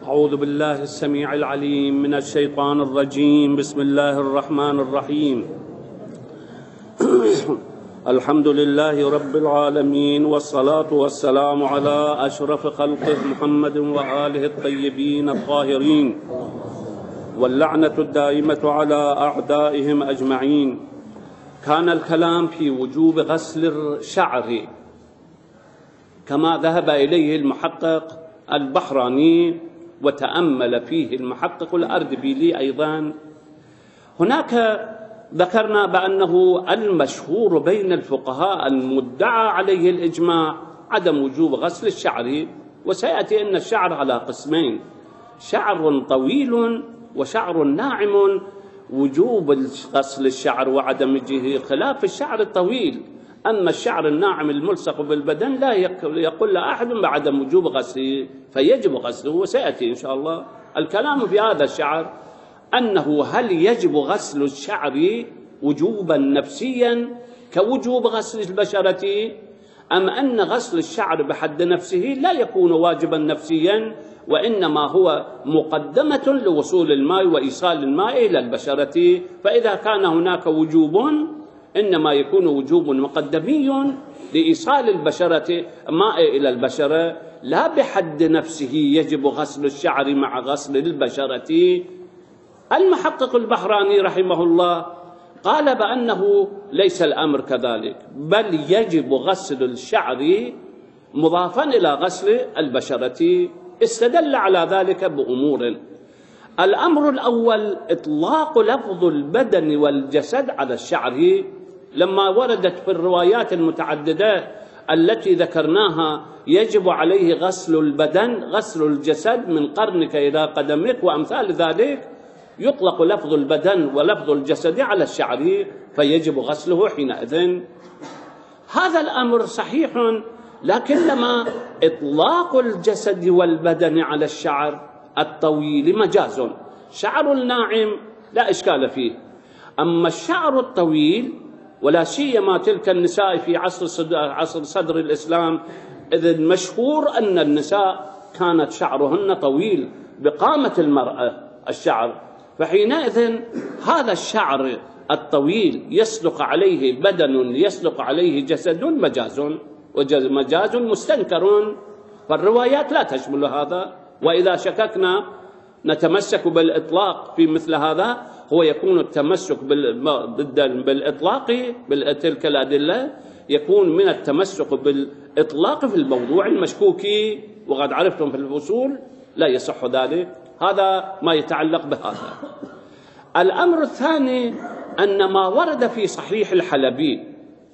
أعوذ بالله السميع العليم من الشيطان الرجيم. بسم الله الرحمن الرحيم. الحمد لله رب العالمين، والصلاة والسلام على أشرف خلقه محمد وآله الطيبين الطاهرين، واللعنة الدائمة على أعدائهم أجمعين. كان الكلام في وجوب غسل الشعر كما ذهب إليه المحقق البحراني وتأمل فيه المحقق الأردبيلي أيضا. هناك ذكرنا بأنه المشهور بين الفقهاء المدعى عليه الإجماع عدم وجوب غسل الشعر، وسيأتي أن الشعر على قسمين: شعر طويل وشعر ناعم. وجوب غسل الشعر وعدمه خلاف الشعر الطويل. أما الشعر الناعم الملصق بالبدن لا يقول أحد بعدم وجوب غسله، فيجب غسله، وسيأتي إن شاء الله الكلام في هذا الشعر، أنه هل يجب غسل الشعر وجوبا نفسيا كوجوب غسل البشرة، أم أن غسل الشعر بحد نفسه لا يكون واجبا نفسيا، وإنما هو مقدمة لوصول الماء وإيصال الماء إلى البشرة. فإذا كان هناك وجوب إنما يكون وجوب مقدمي لإيصال البشرة ماء إلى البشرة، لا بحد نفسه يجب غسل الشعر مع غسل البشرة. المحقق البحراني رحمه الله قال بأنه ليس الأمر كذلك، بل يجب غسل الشعر مضافا إلى غسل البشرة. استدل على ذلك بأمور: الأمر الأول إطلاق لفظ البدن والجسد على الشعر، لما وردت في الروايات المتعددة التي ذكرناها يجب عليه غسل البدن، غسل الجسد من قرنك إلى قدمك وأمثال ذلك، يطلق لفظ البدن ولفظ الجسد على الشعر فيجب غسله حينئذ. هذا الأمر صحيح، لكنما إطلاق الجسد والبدن على الشعر الطويل مجاز. شعر الناعم لا إشكال فيه، أما الشعر الطويل، ولا سيما تلك النساء في عصر صدر الإسلام، إذ المشهور أن النساء كانت شعرهن طويل بقامة المرأة الشعر، فحينئذ هذا الشعر الطويل يسلق عليه بدن يسلق عليه جسد مجاز، ومجاز مستنكر، فالروايات لا تشمل هذا. وإذا شككنا نتمسك بالإطلاق في مثل هذا، هو يكون التمسك بالإطلاق بتلك الأدلة يكون من التمسك بالإطلاق في الموضوع المشكوك، وقد عرفتم في الفصول لا يصح ذلك. هذا ما يتعلق بهذا. الأمر الثاني أن ما ورد في صحيح الحلبي،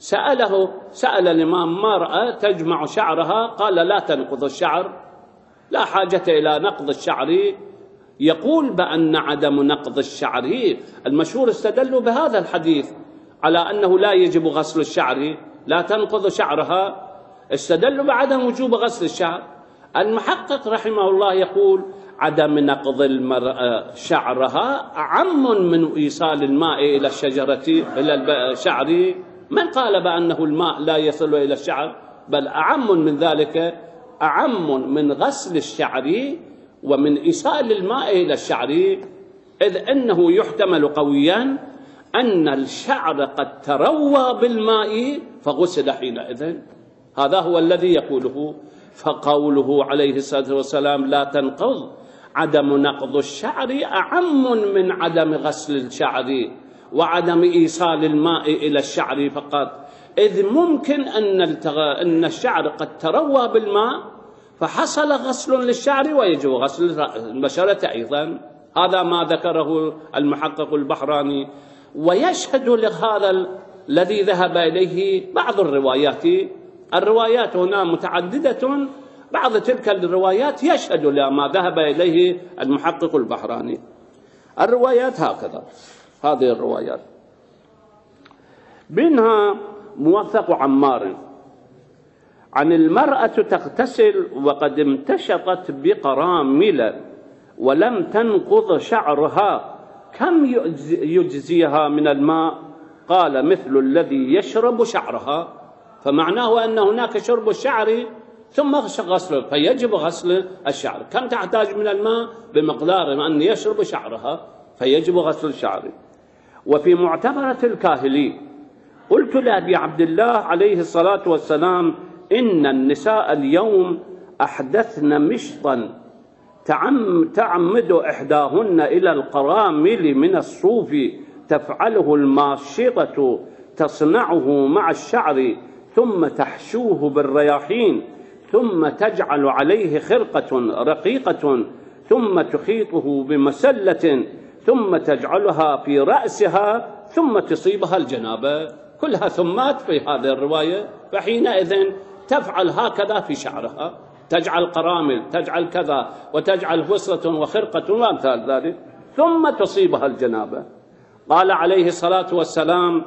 سأل الإمام ما رأى تجمع شعرها، قال لا تنقض الشعر، لا حاجة إلى نقض الشعر. يقول بأن عدم نقض الشعر المشهور استدلوا بهذا الحديث على أنه لا يجب غسل الشعر، لا تنقض شعرها، استدلوا بعدم وجوب غسل الشعر. المحقق رحمه الله يقول عدم نقض المرأة شعرها أعم من إيصال الماء إلى الشجرة إلى الشعر. من قال بأنه الماء لا يصل إلى الشعر؟ بل أعم من ذلك، أعم من غسل الشعر ومن إيصال الماء إلى الشعر، إذ أنه يحتمل قويا أن الشعر قد تروى بالماء فغسل حينئذ. هذا هو الذي يقوله. فقوله عليه الصلاة والسلام لا تنقض، عدم نقض الشعر أعم من عدم غسل الشعر وعدم إيصال الماء إلى الشعر فقط، إذ ممكن أن الشعر قد تروى بالماء فحصل غسل للشعر ويجب غسل البشرة أيضا. هذا ما ذكره المحقق البحراني. ويشهد لهذا الذي ذهب إليه بعض الروايات هنا متعددة، بعض تلك الروايات يشهد لما ذهب إليه المحقق البحراني. الروايات هكذا، هذه الروايات منها موثق عمار عن المرأة تغتسل وقد امتشطت بقرامل ولم تنقض شعرها، كم يجزيها من الماء؟ قال مثل الذي يشرب شعرها. فمعناه أن هناك شرب الشعر ثم غسله، فيجب غسل الشعر. كم تحتاج من الماء؟ بمقدار أن يشرب شعرها، فيجب غسل الشعر. وفي معتبرة الكاهلي قلت لأبي عبد الله عليه الصلاة والسلام: إن النساء اليوم أحدثن مشطا تعمد إحداهن إلى القرامل من الصوف تفعله الماشطة تصنعه مع الشعر ثم تحشوه بالرياحين ثم تجعل عليه خرقة رقيقة ثم تخيطه بمسلة ثم تجعلها في رأسها ثم تصيبها الجنابة. كلها ثمات في هذه الرواية. فحينئذ تفعل هكذا في شعرها، تجعل قرامل، تجعل كذا، وتجعل فصلة وخرقة وأمثال ذلك، ثم تصيبها الجنابة. قال عليه الصلاة والسلام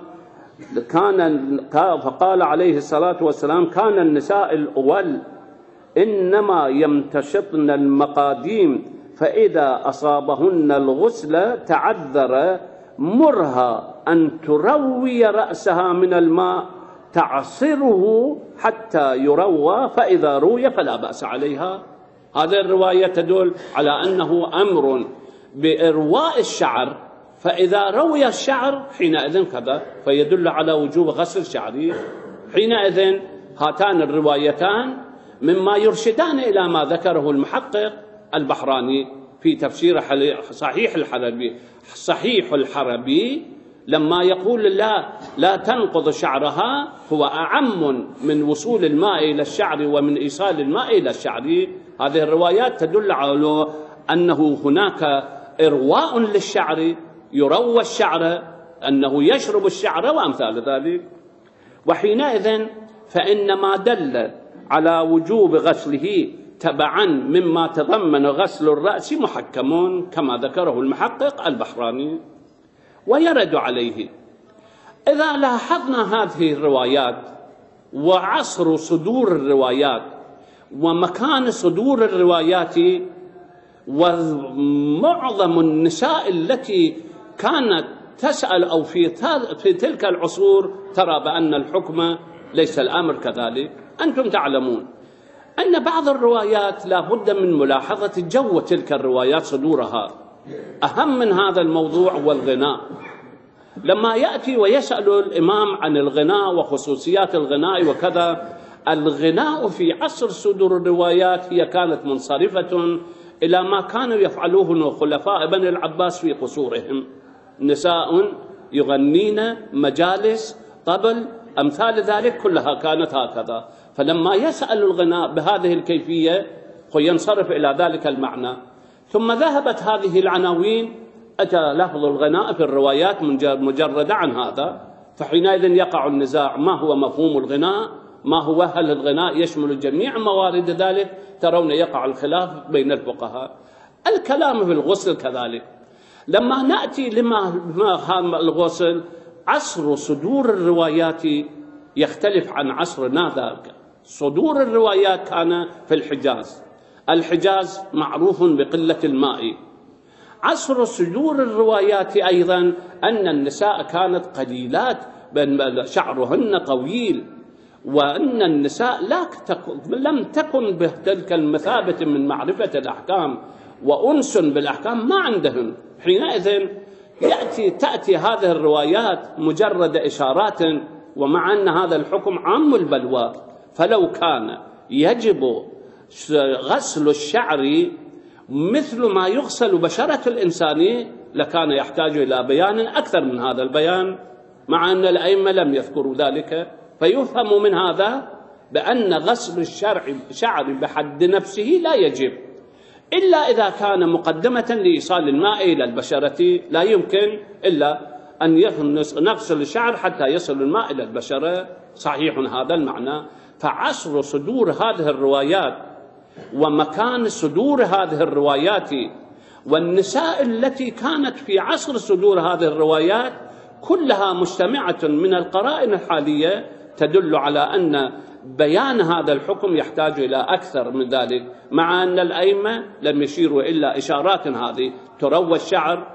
فقال عليه الصلاة والسلام: كان النساء الأول إنما يمتشطن المقاديم فإذا أصابهن الغسل تعذر مرها أن تروي رأسها من الماء تعصره حتى يروى، فإذا روي فلا بأس عليها. هذه الرواية تدل على أنه أمر بإرواء الشعر، فإذا روي الشعر حينئذ كذا، فيدل على وجوب غسل شعره. حينئذ هاتان الروايتان مما يرشدان إلى ما ذكره المحقق البحراني في تفسير صحيح الحربي لما يقول لا تنقض شعرها، هو أعم من وصول الماء إلى الشعر ومن إيصال الماء إلى الشعر. هذه الروايات تدل على أنه هناك إرواء للشعر، يروى الشعر، أنه يشرب الشعر وأمثال ذلك. وحينئذ فإن ما دل على وجوب غسله تبعا مما تضمن غسل الرأس محكم كما ذكره المحقق البحراني. ويرد عليه إذا لاحظنا هذه الروايات وعصر صدور الروايات ومكان صدور الروايات، ومعظم النساء التي كانت تسأل أو في تلك العصور ترى بأن الحكم ليس الأمر كذلك. أنتم تعلمون أن بعض الروايات لا بد من ملاحظة جو تلك الروايات صدورها. أهم من هذا الموضوع هو الغناء. لما يأتي ويسأل الإمام عن الغناء وخصوصيات الغناء وكذا، الغناء في عصر صدور الروايات هي كانت منصرفة إلى ما كانوا يفعلوه خلفاء بني العباس في قصورهم، نساء يغنين، مجالس، طبل، أمثال ذلك كلها كانت هكذا. فلما يسأل الغناء بهذه الكيفية ينصرف إلى ذلك المعنى. ثم ذهبت هذه العناوين، أتى لفظ الغناء في الروايات مجردة عن هذا، فحينئذ يقع النزاع: ما هو مفهوم الغناء؟ ما هو؟ هل الغناء يشمل جميع موارد ذلك؟ ترون يقع الخلاف بين الفقهاء. الكلام في الغسل كذلك. لما نأتي لما الغسل، عصر صدور الروايات يختلف عن عصرنا ذاك. صدور الروايات كان في الحجاز، الحجاز معروف بقلة الماء. عصر صدور الروايات أيضا أن النساء كانت قليلات، شعرهن طويل، وأن النساء لم تكن بتلك المثابة من معرفة الأحكام وأنس بالأحكام ما عندهن. حينئذ تأتي هذه الروايات مجرد إشارات، ومع أن هذا الحكم عام البلوى. فلو كان يجب غسل الشعر مثل ما يغسل بشرة الإنسان لكان يحتاج إلى بيان أكثر من هذا البيان، مع أن الأئمة لم يذكروا ذلك. فيفهم من هذا بأن غسل الشعر بحد نفسه لا يجب إلا إذا كان مقدمة لإيصال الماء إلى البشرة. لا يمكن إلا أن نغسل الشعر حتى يصل الماء إلى البشرة. صحيح هذا المعنى. فعصر صدور هذه الروايات ومكان صدور هذه الروايات والنساء التي كانت في عصر صدور هذه الروايات كلها مجتمعة من القرائن الحالية تدل على أن بيان هذا الحكم يحتاج إلى أكثر من ذلك، مع أن الأئمة لم يشيروا إلا إشارات هذه: تروى الشعر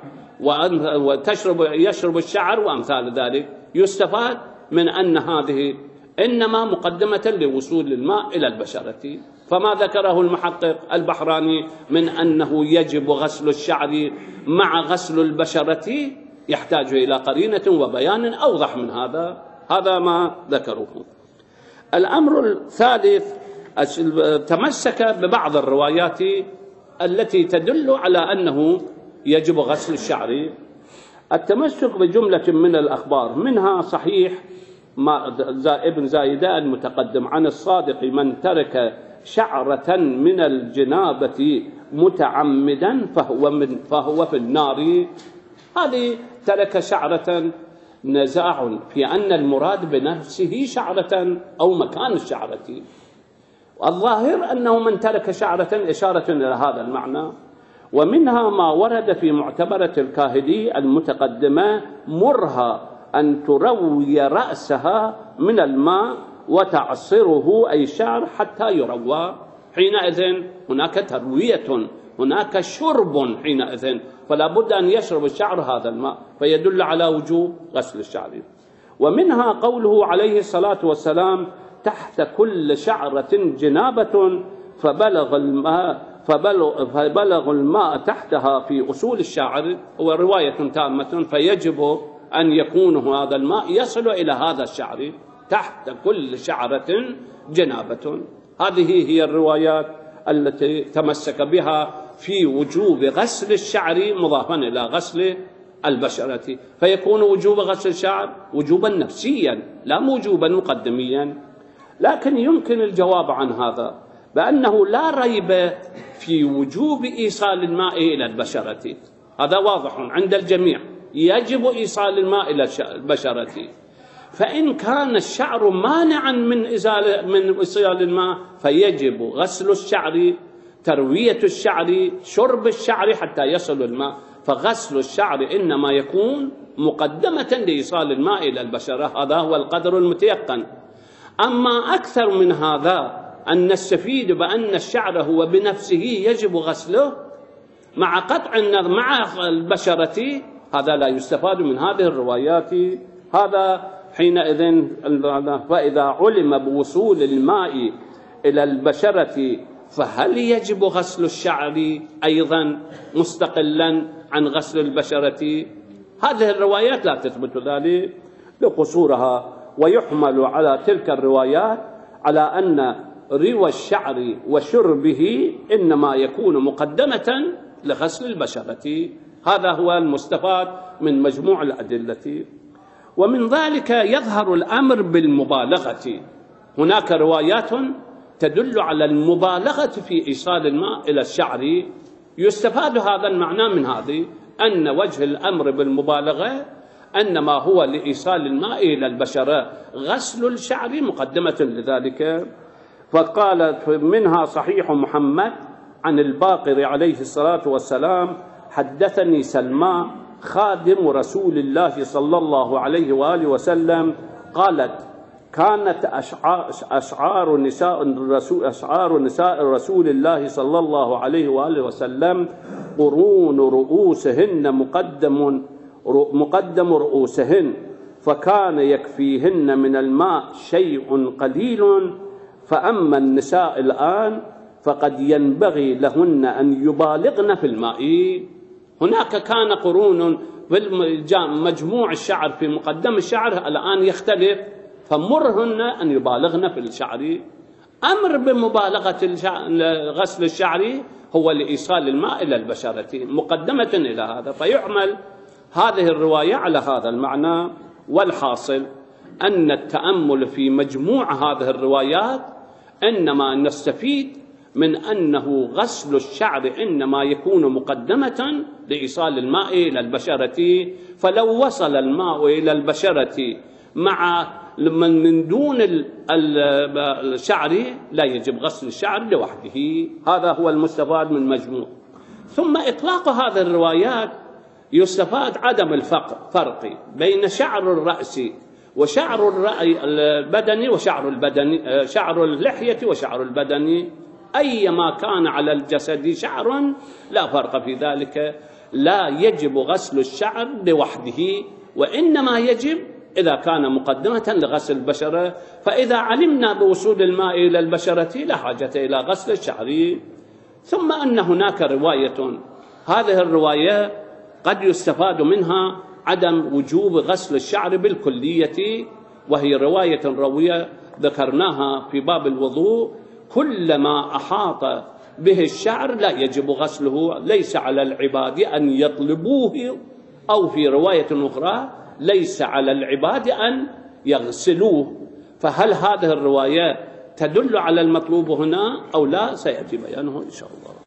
يشرب الشعر وأمثال ذلك. يستفاد من أن هذه إنما مقدمة لوصول الماء إلى البشرة. فما ذكره المحقق البحراني من أنه يجب غسل الشعر مع غسل البشرة يحتاج إلى قرينة وبيان أوضح من هذا. هذا ما ذكروه. الأمر الثالث تمسك ببعض الروايات التي تدل على أنه يجب غسل الشعر. التمسك بجملة من الأخبار، منها صحيح ما ابن زايدة المتقدم عن الصادق: من ترك شعرة من الجنابة متعمدا فهو في النار. هذه ترك شعرة، نزاع في أن المراد بنفسه شعرة أو مكان الشعرة. الظاهر أنه من ترك شعرة إشارة إلى هذا المعنى. ومنها ما ورد في معتبرة الكاهلي المتقدمة: مرها أن تروي رأسها من الماء وتعصره أي شعر حتى يروى. حينئذ هناك تروية، هناك شرب حينئذ، فلا بد أن يشرب الشعر هذا الماء، فيدل على وجوب غسل الشعر. ومنها قوله عليه الصلاة والسلام: تحت كل شعرة جنابة فبلغ الماء تحتها في أصول الشعر، ورواية تامة، فيجب أن يكون هذا الماء يصل إلى هذا الشعر تحت كل شعرة جنابة. هذه هي الروايات التي تمسك بها في وجوب غسل الشعر مضافا إلى غسل البشرة، فيكون وجوب غسل الشعر وجوبا نفسيا لا وجوبا مقدميا. لكن يمكن الجواب عن هذا بأنه لا ريب في وجوب إيصال الماء إلى البشرة، هذا واضح عند الجميع، يجب إيصال الماء إلى البشرة. فإن كان الشعر مانعا من إيصال الماء فيجب غسل الشعر، تروية الشعر، شرب الشعر حتى يصل الماء. فغسل الشعر إنما يكون مقدمة لإيصال الماء إلى البشرة، هذا هو القدر المتيقن. أما أكثر من هذا أن نستفيد بأن الشعر هو بنفسه يجب غسله مع قطع النظر مع البشرة، هذا لا يستفاد من هذه الروايات. هذا حينئذ فإذا علم بوصول الماء إلى البشرة فهل يجب غسل الشعر أيضا مستقلا عن غسل البشرة؟ هذه الروايات لا تثبت ذلك لقصورها، ويحمل على تلك الروايات على أن روى الشعر وشربه إنما يكون مقدمة لغسل البشرة. هذا هو المستفاد من مجموع الأدلة. ومن ذلك يظهر الأمر بالمبالغة. هناك روايات تدل على المبالغة في إيصال الماء إلى الشعر، يستفاد هذا المعنى من هذه أن وجه الأمر بالمبالغة أنما هو لإيصال الماء إلى البشرة، غسل الشعر مقدمة لذلك. فقالت منها صحيح محمد عن الباقر عليه الصلاة والسلام: حدثني سلمى خادم رسول الله صلى الله عليه وآله وسلم قالت: كانت أشعار نساء رسول الله صلى الله عليه وآله وسلم قرون رؤوسهن مقدم رؤوسهن، فكان يكفيهن من الماء شيء قليل، فأما النساء الآن فقد ينبغي لهن أن يبالغن في الماء. هناك كان قرون مجموع الشعر في مقدم الشعر، الآن يختلف، فمرهن أن يبالغن في الشعر. أمر بمبالغة غسل الشعر هو لإيصال الماء إلى البشرة مقدمة إلى هذا، فيعمل هذه الرواية على هذا المعنى. والحاصل أن التأمل في مجموع هذه الروايات إنما نستفيد من أنه غسل الشعر إنما يكون مقدمة لإيصال الماء إلى البشرة، فلو وصل الماء إلى البشرة من دون الشعر لا يجب غسل الشعر لوحده. هذا هو المستفاد من مجموع. ثم إطلاق هذه الروايات يستفاد عدم الفرق بين شعر الرأس وشعر البدن شعر اللحية وشعر البدن. أيما كان على الجسد شعر لا فرق في ذلك، لا يجب غسل الشعر لوحده، وإنما يجب إذا كان مقدمة لغسل البشرة، فإذا علمنا بوصول الماء إلى البشرة لا حاجة إلى غسل الشعر. ثم أن هناك رواية، هذه الرواية قد يستفاد منها عدم وجوب غسل الشعر بالكلية، وهي رواية روية ذكرناها في باب الوضوء: كلما أحاط به الشعر لا يجب غسله، ليس على العباد أن يطلبوه، أو في رواية أخرى ليس على العباد أن يغسلوه. فهل هذه الرواية تدل على المطلوب هنا أو لا؟ سيأتي بيانه إن شاء الله.